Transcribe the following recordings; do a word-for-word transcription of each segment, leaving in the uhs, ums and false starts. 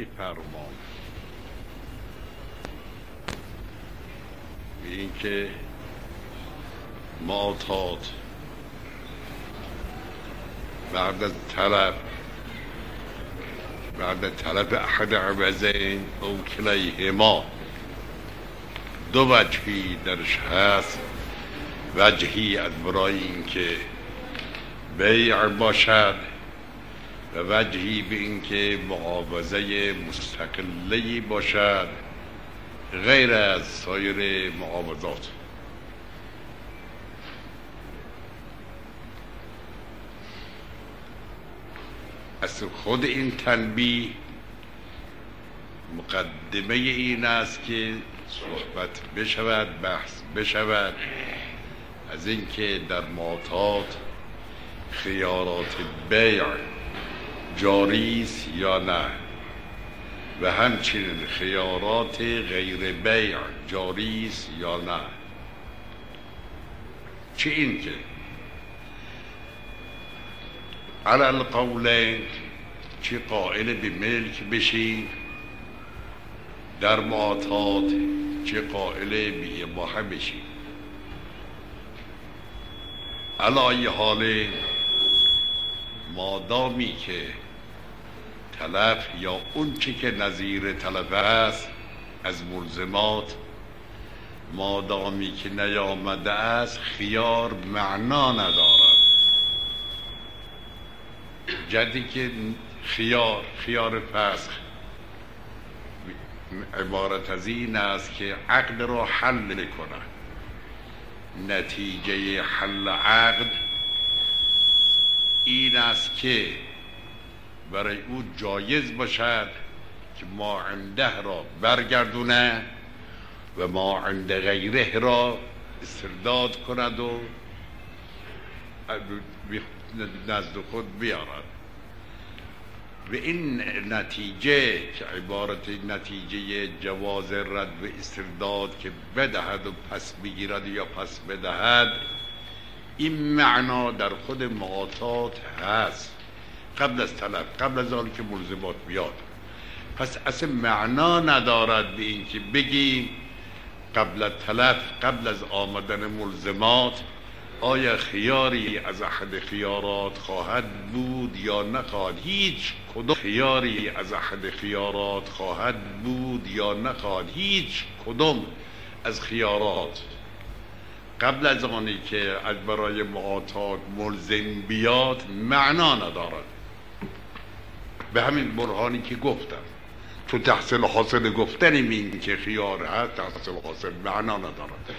میفرمان به این که معتاد بعد از طلب بعد طلب احد عوضین او کلیهما دو وجهی درش هست. وجهی از برای این که بیع باشد و وجهی به این که معاوضه مستقلی باشد غیر از سایر معاوضات. از خود این تنبیه مقدمه این است که صحبت بشود، بحث بشود از اینکه در معتاد خیارات بیع جاری است یا نه و همچنین خیارات غیر بیع جاری است یا نه. چه این که علی القولین چه قائل به ملک بشی در معتاد، چه قائل به اباحه بشی. علی حال مادامی که تلف یا اون چی که نظیر تلف است از ملزمات مادامی که نیامده است خیار معنا ندارد. جدی که خیار خیار فسخ عبارت از این است که عقد را حل کنه. نتیجه حل عقد این است که برای او جایز باشد که ما عنده را برگردونه و ما عند غیره را استرداد کند و نزد خود بیارد. و این نتیجه که عبارت نتیجه جواز رد و استرداد که بدهد و پس بگیرد یا پس بدهد، این معنا در خود معاطات هست قبل از طلب، قبل از آن که ملزمات بیاد. پس اصلا معنا ندارد به این که بگیم قبل از طلب، قبل از آمدن ملزمات آیا خیاری از احد خیارات خواهد بود یا نخواهد. هیچ کدوم خیاری از احد خیارات خواهد بود یا نخواهد. هیچ کدوم از خیارات قبل از آنی که از برای معاطات ملزم بیاد معنا ندارد. به همین برهانی که گفتم تو تحصیل حاصل گفتن این که خیار هست تحصیل حاصل معنا ندارد.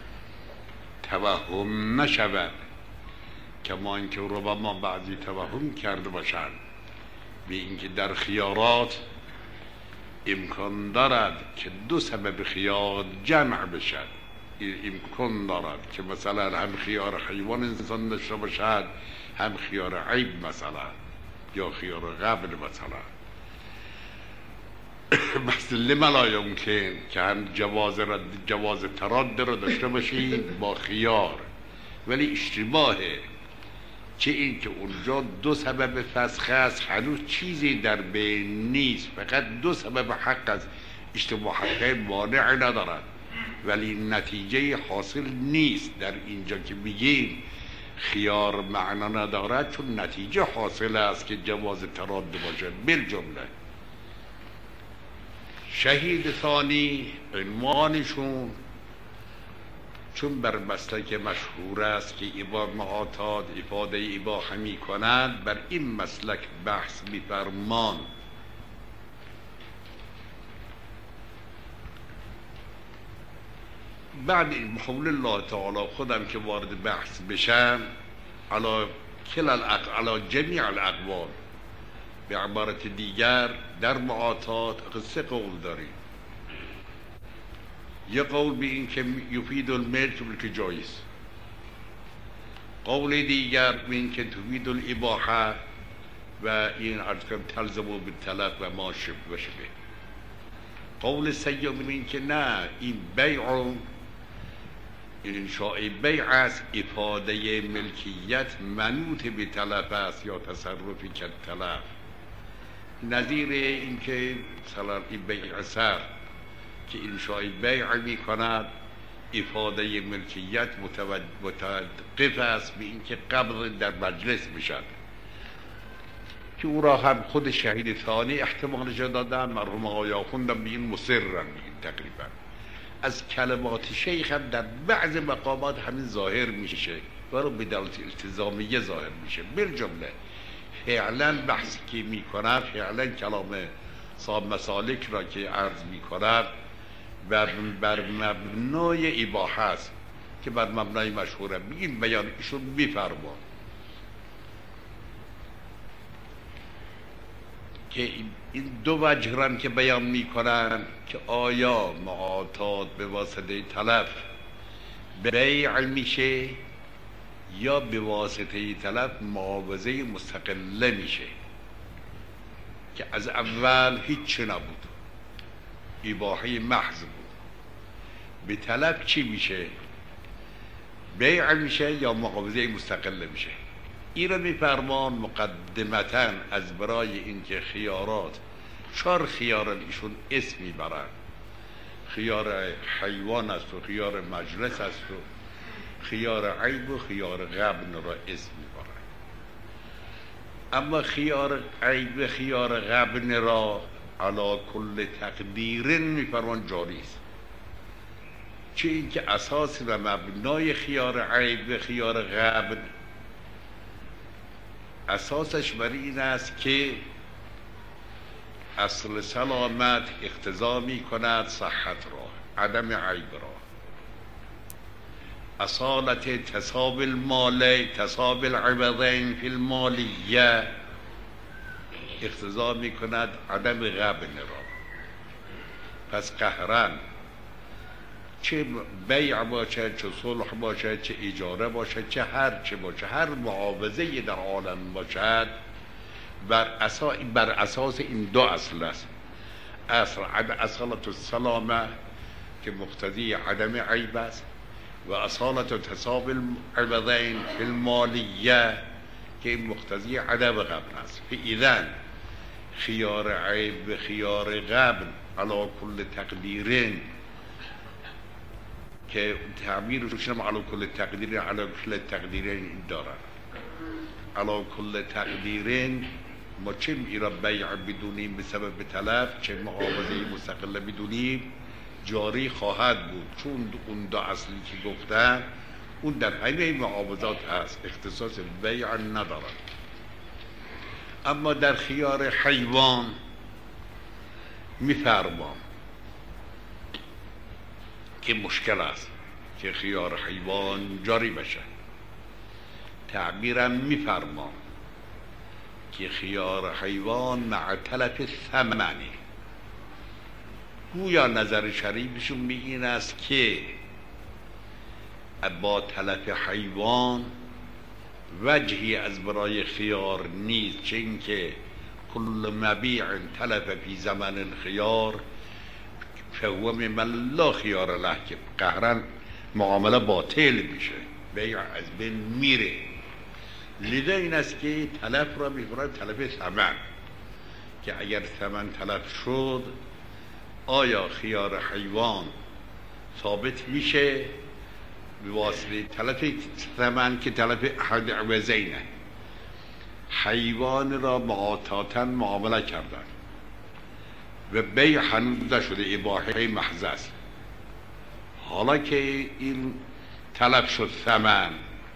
توهم نشود کما اینکه ربما بعضی توهم کرده باشند به اینکه در خیارات امکان دارد که دو سبب خیار جمع بشد. امکان دارد که مثلا هم خیار حیوان انسان داشته باشد، هم خیار عیب مثلا، یا خیار قبل مثلا. بس لما لا یمکن که هم جواز رد جواز تراد رو داشته باشید با خیار، ولی اشتباهه. چه این که اونجا دو سبب فسخ است، هنوز چیزی در بین نیست، فقط دو سبب حق است. اشتباه حقه مانع ندارد ولی نتیجه حاصل نیست. در اینجا که بگیم خیار معنا ندارد چون نتیجه حاصل است که جواز تراد باشد. بالجمله شهید ثانی عنوانشون چون بر مسلک مشهور است که ایبا معاطات افاده اباحه می کند، بر این مسلک بحث می فرمان. بعد بحول الله تعالی خودم که وارد بحث بشم علا کل الاق... علا جمیع الاقوال، به عبارت دیگر در معاطات سه قول داریم. یه قول به این که یفید الملک بلکه جایز، قول دیگر به این که تفید الاباحه و این عرض کنم تلزمو بالتلف و ما شبه و شبه. قول سیوم به این که نه، این بیع این انشاء بیع است، افاده ملکیت منوط به تلف است یا تصرفی که تلف. نظیر این که مثلا این بیع سر که انشای بیع می کند افاده ملکیت متوقف است به اینکه قبض در مجلس بشد که او را هم خود شهید ثانی احتمالش دادن، مرحوم آقای آخوندم به این مصرن به این تقریبا. از کلمات شیخ هم در بعض مقامات همین ظاهر میشه و به دلالت التزامیه ظاهر میشه. بالجمله فعلا بحثی که میکنه، فعلا کلام صاحب مسالک را که عرض میکنه بر, بر مبنای اباحه است که بر مبنای مشهوره. این بیان ایشون میفرما که این دو وجه را که بیان میکنن که آیا معاطات به واسطه تلف بیع میشه یا به واسطه تلف معاوضه مستقله میشه، که از اول هیچ نبود، اباحه محض بود. به تلف چی میشه؟ بیع میشه یا معاوضه مستقله میشه؟ این را میفرمان مقدمتا از برای اینکه خیارات چهار خیار ایشون اسم میبرن، خیار حیوان است و خیار مجلس است و خیار عیب و خیار غبن را اسم میبرن. اما خیار عیب خیار غبن را علا کل تقدیرن میفرمان جاری است، چه اینکه اساس و مبنای خیار عیب خیار غبن اساسش بر این است که اصل سلامت اقتضا می کند صحت را، عدم عیب را. اصالت تصاب المال تصاب العوضین فی المالیه اقتضا می کند عدم غبن را. پس قهرن چه بیع باشد، چه صلح باشد، چه اجاره باشد، چه هر چه باشد، هر معاوضه در عالم باشد، بر اساس بر اساس این دو اصل است. اصل اصالت السلامه که مقتضی عدم عیب است و اصالت تصاب العوضین فی المالیه که مقتضی عدم غبن است. فاذا خیار عیب و خیار غبن علی کل تقدیرین که تعبیر روشنم علی کل تقدیرین علی کل تقدیرین دارن. علی کل تقدیرین ما چه ایرا بیع بدونیم به سبب تلف، چه معاوضه مستقله بدونیم جاری خواهد بود، چون اون دو اصلی که گفتن اون در همه معاوضات هست، اختصاص بیع ندارد. اما در خیار حیوان میفرمام که مشکل است که خیار حیوان جاری بشه. تعبیرم میفرمام که خیار حیوان مع تلف ثمنی، گویا نظر شریفشون به این است که با تلف حیوان وجهی از برای خیار نیست، چه اینکه کل مبیع تلف فی زمن الخیار فهو ممن لا خیار له، که قهرن معامله باطل میشه، بیع از بین میره. لذا این است که تلف را میکنند تلف ثمن، که اگر ثمن تلف شد آیا خیار حیوان ثابت میشه به واسطه تلف ثمن که تلف احد عوضینه. حیوان را معاطاتا معامله کردن و بیع هنوز نشده، اباحه محض است. حالا که این تلف شد ثمن،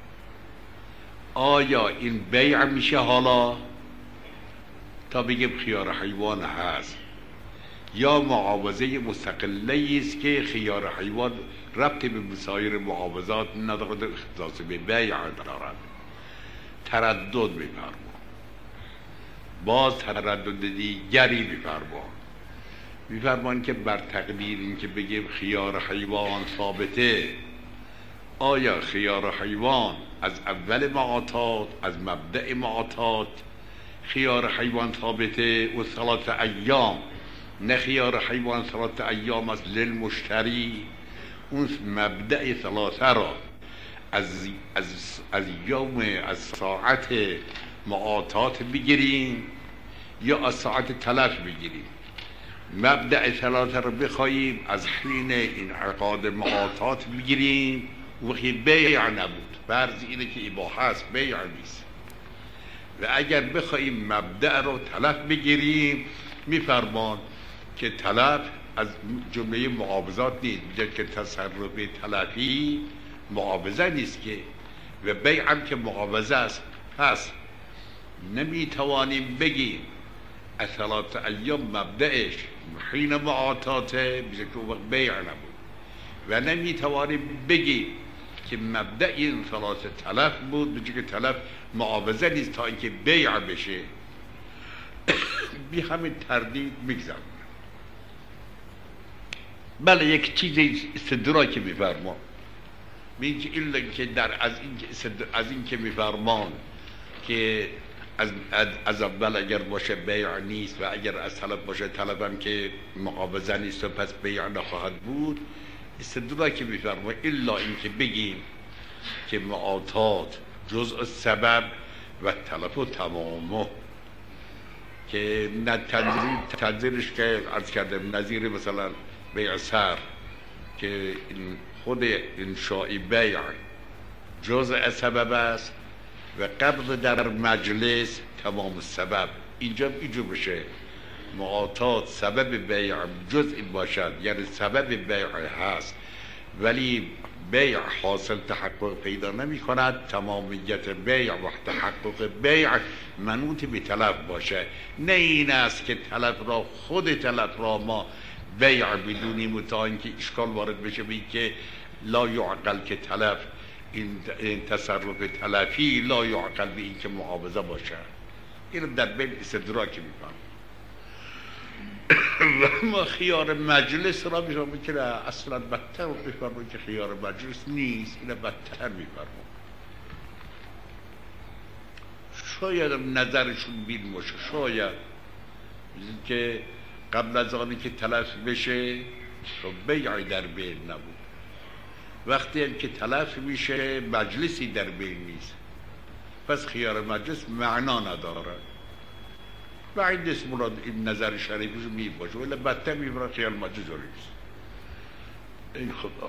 آیا این بیع میشه حالا تا بگیم خیار حیوان هست، یا معاوضه مستقله است که خیار حیوان ربطی به سایر معاوضات ندارد، اختصاص به بیع دارد؟ تردد می‌فرماید. باز تردد دیگری می‌فرماید می‌فرماید که بر تقدیر این که بگیم خیار حیوان ثابته، آیا خیار حیوان از اول معاطات، از مبدأ معاطات خیار حیوان ثابته و ثلاث ایام، نه خیار حیوان ثلاث ایام است للمشتری، اون مبدأ ثلاثه را از, از, از یوم از ساعت معاطات بگیریم یا از ساعت تلف بگیریم. مبدأ ثلاثه رو بخواهیم از حین این عقاد معاطات بگیریم، وقتی بیع نبود، فرض اینه که اباحه است، بیع نیست. و اگر بخواهیم مبدأ رو تلف بگیریم، میفرمان که تلف از جمله معاوضات نیست، میگه که تصرف تلفی معاوضه نیست که، و بیع هم که معاوضه است. پس نمیتوانیم بگیم ثلاث ایام مبدأش حین معاطاته، میگه که وقت بیع نبود، و نمیتوانیم بگیم که مبدأ این ثلاث تلف بود، میگه که تلف معاوضه نیست تا اینکه بیع بشه. بی همین تردید میگذارم. بله یک چیز استدراکی میفرمان، میگه الا که در از این از این که میفرمان که از از اول اگر باشه بیع نیست و اگر از طلب باشه طلب هم که معاوضه نیست و پس بیع نخواهد بود، استدراکی میفرمان الا این که بگیم که معاطات جزء سبب و تلف و تمامه، که نه تنظیر تنظیرش که عرض کردم نظیر مثلا بیع سر که این خود انشاء بیع جزء سبب است و قبض در مجلس تمام سبب. اینجا اینجور بشه معاطات سبب بیع جزء باشد، یعنی سبب بیع هست ولی بیع حاصل تحقق پیدا نمی کند، تمامیت بیع و تحقق بیع منوط به تلف باشه. نه این است که تلف را خود تلف را ما بیع بدونیم و تا اینکه اشکال وارد بشه بگیم که لا یعقل که تلف این تصرف تلفی لا یعقل به این که معاوضه باشه. این در بین استدراکی میکنم. و ما خیار مجلس را میفرمون که اصلا بدتر میفرمون که خیار مجلس نیست، این بدتر میفرمون. شاید نظرشون بین باشه، شاید که قبل از آنی که تلف بشه بیعی در بین نبود، وقتی هم که تلف میشه مجلسی در بین نیست، پس خیار مجلس معنا نداره. و این دست مراد این نظر شریفش می باشه، ولی بدتر میبرن خیار مجلس نیست. این خدا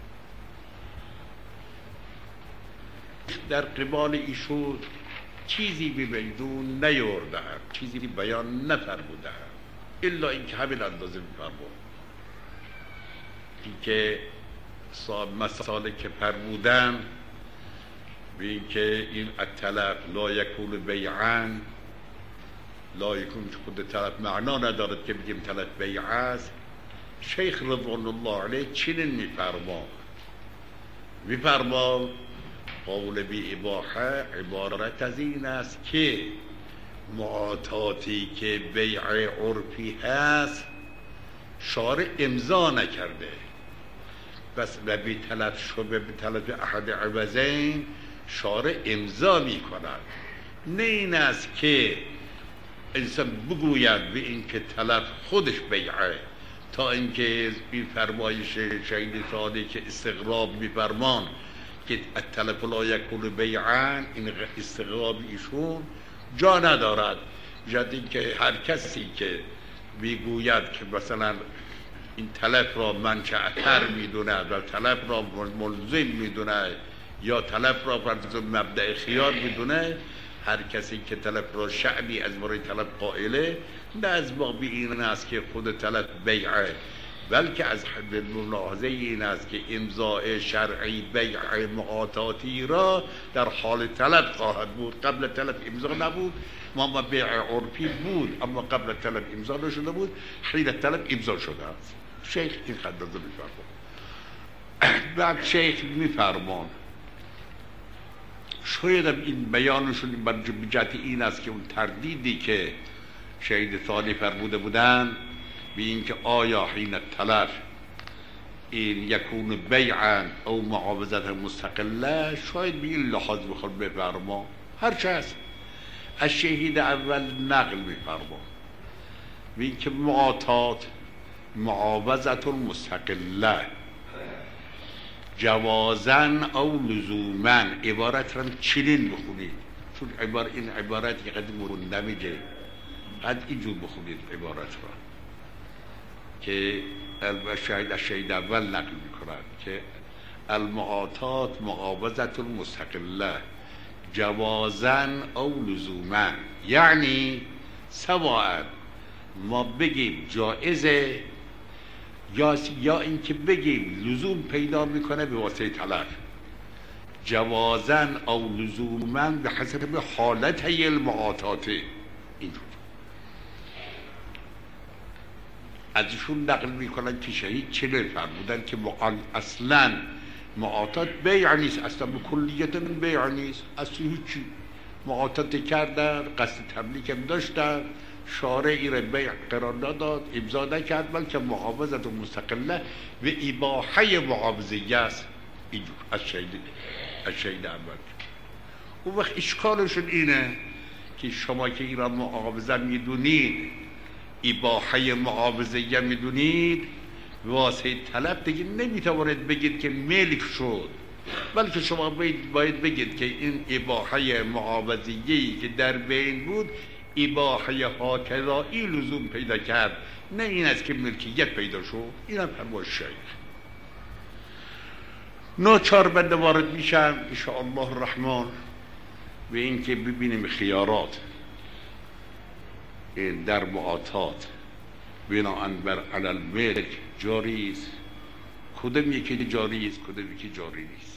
در قبال ایشون چیزی به میدون نیورده هم، چیزی بیان نفرموده هم، الا اینکه همین اندازه میفرمون این که مسائل که فرمودن به این که این التلف لا یکون بیعن، لا یکون خود تلف معنا ندارد که بگیم تلف بیع است. شیخ رضوان الله علیه چنین میفرما میفرما قول بی اباحه عبارت از این است که معاطاتی که بیع عرفی هست شارع امضا نکرده، بس و بی تلف شبه بی تلف احد عوضین شارع امضا می کند. نه این است که انسان بگوید به این که تلف خودش بیعه، تا اینکه این فرمایش شهید ساده که استغراب می فرمان که التلف لا یکون بیعن، این استغراب ایشون جا ندارد. جد این که هر کسی که میگوید که مثلا این تلف را منشأتر میدونه و تلف را ملزم میدونه یا تلف را فرض مبدأ خیار میدونه، هر کسی که تلف را شعبی از برای تلف قائله، نه از باب این است که خود تلف بیعه، بلکه از حد ملاحظه این است که امضاء شرعی بیع معاطاتی را در حال تلف خواهد بود. قبل تلف امضا نبود، ما بیع عرفی بود اما قبل تلف امضا نشده بود، حین تلف امضا شده است. شیخ این خدازه میفرمان. بعد شیخ میفرمان شاید این بیانشون بر جهت این است که اون تردیدی که شهید ثانی فرموده بودن به این که آیا حین تلف این یکون بیعا او معاوضت مستقله، شاید به این لحاظ بخواد بفرما. هرچه هست از شهید اول نقل میفرما به این که معاطات معاوضت مستقله جوازن او لزومن، عبارت را چنین بخونید چون عبارت این عبارت که قدیم مرون نمیگه، بعد اینجور بخونید عبارت را که شاید شاید اول نقل میکنند که المعاطات مقابضت المستقله جوازن او لزوما، یعنی سواء ما بگیم جائزه یا یا اینکه بگیم لزوم پیدا میکنه به واسطه طلب، جوازن او لزوما به حسب حالت المعاطات. اینجور ازشون نقل میکنن که شهید چه فرمودن که اصلا معاطات بیع نیست، اصلا به کلیت من بیع نیست، اصلا هیچی. معاطات کردن، قصد تملیک هم داشتن، شارعی را بیع قرار نداد، امضا نکرد، بلکه معاوضت مستقله و اباحه معاوضه است. اینجور از شهید از شهید اول. اون وقت اشکالشون اینه که شما که این را معاوضه میدونید، اباحه معاوضه میدونید، واسه طلب دیگه نمیتوانید بگید که ملک شد، بلکه شما باید, باید بگید که این اباحه معاوضه‌ای که در بین بود اباحه هاکذایی لزوم پیدا کرد، نه این است که ملکیت پیدا شد. این هم فرمای شیخ. ناچار بنده وارد میشم انشاءالله الرحمن و این که ببینیم خیارات در معاطات بناءً بر علی الملک جاری است، کدام یکی جاری است کدام یکی جاری نیست.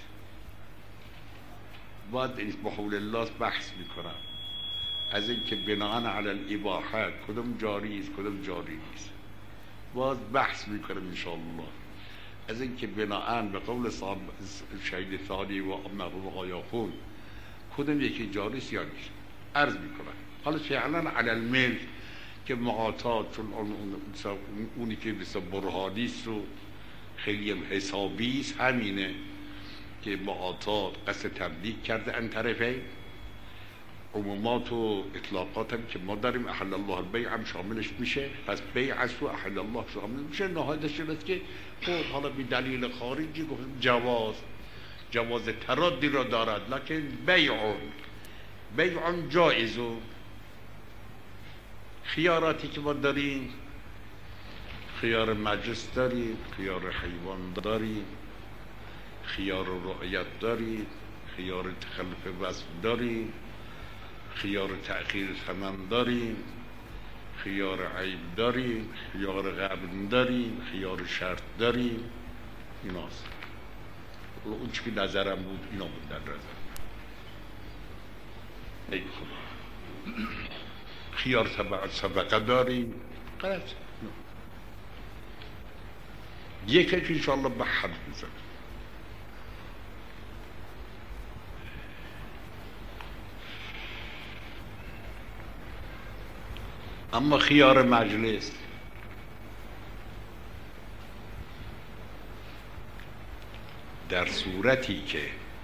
باید این بحول الله بحث میکنم از اینکه بناءً علی الاباحه کدام جاری است کدام جاری نیست. باز بحث میکنم انشاءالله از اینکه بناءً به قول صاحب شهید ثانی و مرحوم آیاخون کدام یکی جاری است یا نیست عرض میکنم. حالا فعلا علی الملک که معاطات چون اونی که بسیار برهانی است و خیلی هم حسابی است همینه که معاطات قصد تملیک کرده ان طرفین. عمومات و اطلاقات هم که ما داریم احل الله البیع هم شاملش میشه، پس بیع است و احل الله شامل میشه. نهایتش این است که خب حالا بی دلیل خارجی گفتم جواز جواز ترادی را دارد، لکن بیعون بیعون جایزو. خیاراتی که ما داریم، خیار مجلس داریم، خیار حیوان داریم، خیار رعیت داریم، خیار تخلف وصف داریم، خیار تأخیر ثمن داریم، خیار عیب داریم، خیار غبن داریم، خیار شرط داریم. ایناست اون چی که نظرم بود اینا بود در نظر. ای خدا خیار صدقه داریم. غلط یکی که انشاءالله به حد بزن. اما خیار مجلس در صورتی که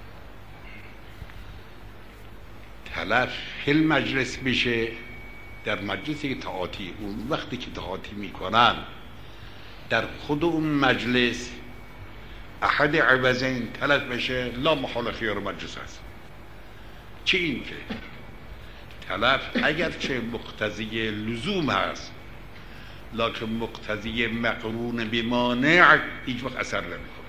تلف فی مجلس میشه، در مجلسی که تعاطی، اون وقتی که تعاطی میکنن در خود اون مجلس احد عوضین تلف بشه، لا محال خیار مجلس هست. چه این که تلف اگرچه مقتضی لزوم هست لکن مقتضی مقرون بمانع هیچ وقت اثر نمیکنه.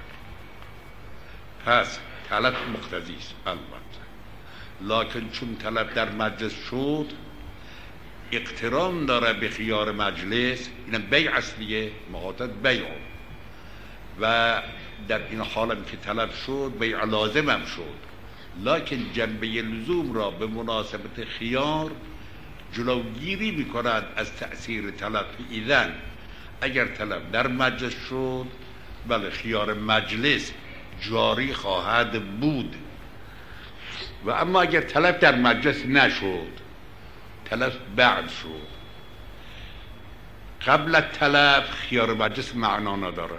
پس تلف مقتضی است البته، لکن چون تلف در مجلس شد اقتران داره به خیار مجلس، این بیع اصلیه، معاطات بیع، و در این حال هم که تلف شد بیع لازم هم شد، لکن جنبه لزوم را به مناسبت خیار جلوگیری میکند از تأثیر تلف. ایذن اگر تلف در مجلس شد بله خیار مجلس جاری خواهد بود، و اما اگر تلف در مجلس نشد، تلف بعد شد، قبل تلف خیار مجلس معنا نداره.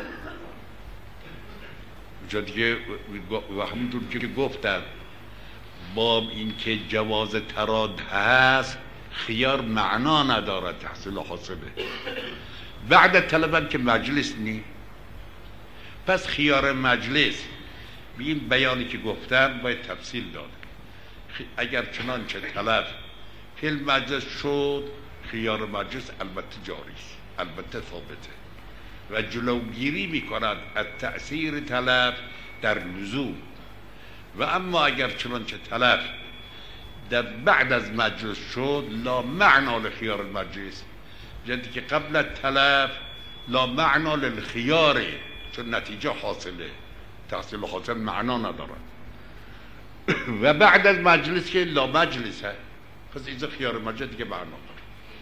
جا دیگه و همونطور که گفتم با اینکه جواز تراد هست خیار معنا نداره، تحصیل حاصله. بعد طلبم که مجلس نی، پس خیار مجلس به این بیانی که گفتم باید تفصیل داد. اگر چنانچه طلب فی مجلس شد خیار مجلس البته جاری است، البته ثابته و جلوگیری میکند از تأثیر تلف در لزوم. و اما اگر چنانچه تلف در بعد از مجلس شد لا معنا لخیار المجلس، جدی که قبل تلف لا معنا للخیاره، چون نتیجه حاصله، تحصیل حاصل معنا ندارد. و بعد از مجلس که لا مجلسه، پس اینجا خیار مجلس دیگه معنا داره.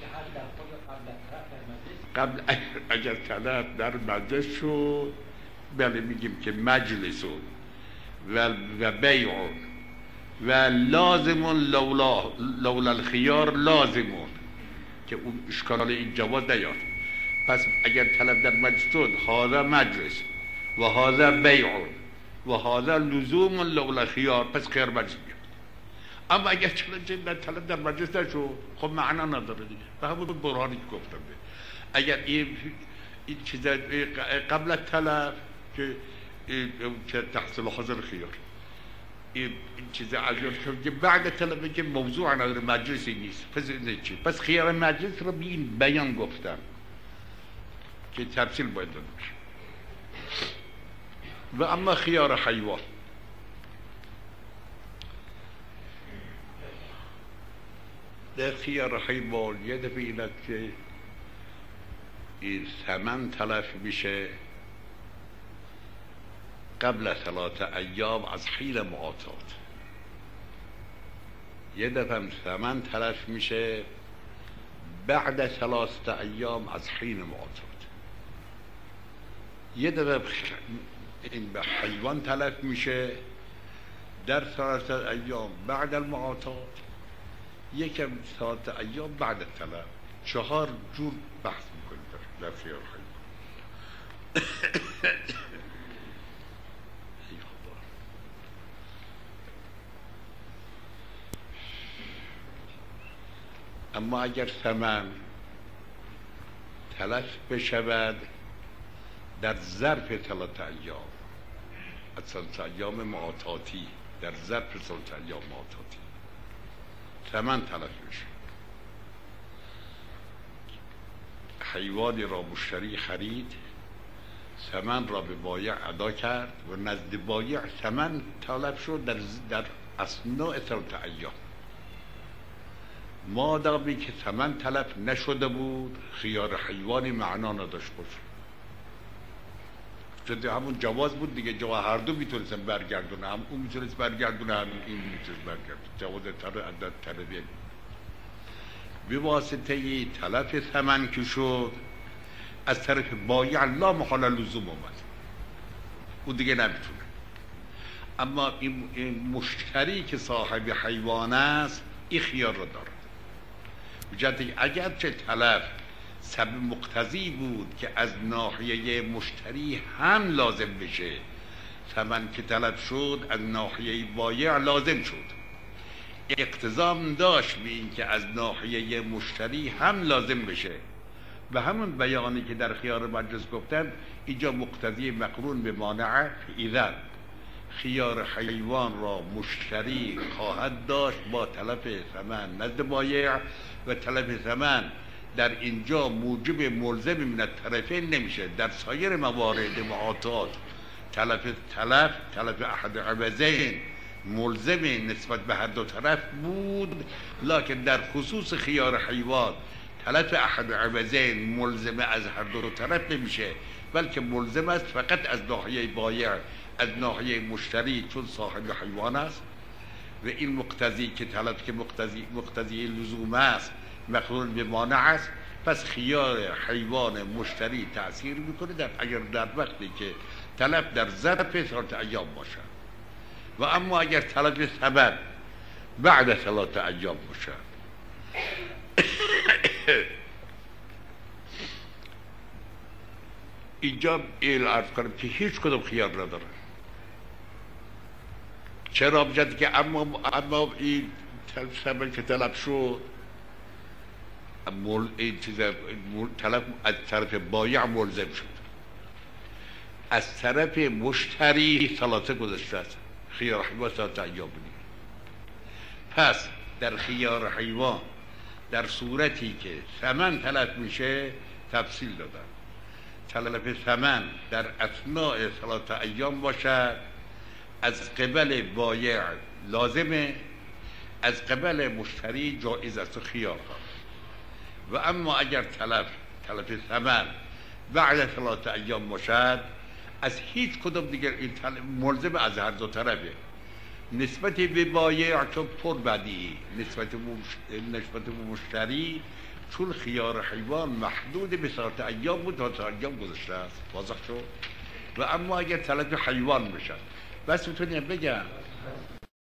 قبل اگر تلف در مجلس شد بله میگیم که مجلسون و و بیعون و لازمون لولا لولا الخیار لازمون، که اون اشکال این جواز نیاد. پس اگر طلب در مجلس شد هذا مجلس و هذا بیعون و هذا لزوم لولا الخیار، پس خیار مجلس میاد. اما اگر چنانچه در طلب در مجلس نشد خب معنا نداره دیگه. به همون برهانی که گفتم اگر این این چیز قبل طلب که که تحصیل حاصل خیار، این چیز عجیب که بعد طلبه که موضوع نداره مجلسی نیست، پس این چی؟ پس خیار مجلس رو به این بیان گفتم که تفصیل باید داده بشه. و اما خیار حیوان، در خیار حیوان یه دفعه اینه که این ثمن تلف میشه قبل ثلاثه ایام از حین معاطات، یه دفعه ثمن تلف میشه بعد ثلاثه ایام از حین معاطات، یه دفعه این به حیوان تلف میشه در ثلاثه ایام بعد المعاطات، یکم ثلاثه ایام بعد التلف. چهار جور بحث میکنیم در خیار حیوان. اما اگر ثمن تلف بشود در ظرف ثلاثه ایام، از ثلاثه ایام معاطاتی، در ظرف ثلاثه ایام معاطاتی ثمن تلف بشه، حیوانی را مشتری خرید، ثمن را به بایع ادا کرد و نزد بایع ثمن تلف شد در در اثناء ثلاثه ایام. مادامی که ثمن تلف نشده بود خیار حیوانی معنا نداشت باشه، چون همون جواز بود دیگه، جواز هر دو میتونستن برگردونه، هم اون میتونست برگردونه هم این میتونست برگردونه، جواز تر عدد طلبیه. به واسطه تلف ثمن که شد از طرف بایع لا محال لزوم اومد، اون دیگه نمیتونه. اما این مشتری که صاحب حیوان است این خیار رو داره، بجد اگر چه تلف سبب مقتضی بود که از ناحیه مشتری هم لازم بشه، ثمن که تلف شد از ناحیه بایع لازم شد، اقتضام داشت به این که از ناحیه مشتری هم لازم بشه. به همون بیانی که در خیار مجلس گفتن اینجا مقتضی مقرون به مانع، ایذن خیار حیوان را مشتری خواهد داشت با تلف ثمن نزد بایع، و تلف ثمن در اینجا موجب ملزم من الطرفین نمیشه. در سایر موارد معاطات تلف تلف تلف احد عوضین ملزم نسبت به هر دو طرف بود، لکن در خصوص خیار حیوان تلف احد عوضین ملزم از هر دو طرف نمیشه، بلکه ملزم است فقط از ناحیه بایع، از ناحیه مشتری چون صاحب حیوان است. و این مقتضی که تلف که مقتضی مقتضی لزوم است مقرون به مانع است، پس خیار حیوان مشتری تأثیر میکنه در اگر در وقتی که تلف در ظرف ثلاثه ایام باشه. و اما اگر تلف ثمن بعد ثلاثه ایام باشه اینجا این عرض کنم که هیچ کدوم خیار نداره. چرا؟ بجد که اما اما این ثمن که تلف شد مول این چیز تلف از طرف بایع ملزم شد، از طرف مشتری ثلاثه گذشته است، خیار حیوان ثلاثه ایام بود. پس در خیار حیوان در صورتی که ثمن تلف میشه تفصیل دادن. تلف ثمن در اثناء ثلاث ایام باشد، از قبل بایع لازمه، از قبل مشتری جایز است و خیار و اما اگر تلف تلف ثمن بعد ثلاث ایام باشد، از هیچ کدوم دیگر این ملزم از هر دو طرفه. نسبت به بایع چون پر بدی، نسبت نسبت به مشتری چون خیار حیوان محدود به ثلاث ایام بود، تا ثلاث ایام گذشته است، واضح شد. و اما اگر تلف حیوان بشد، بس میتونیم بگم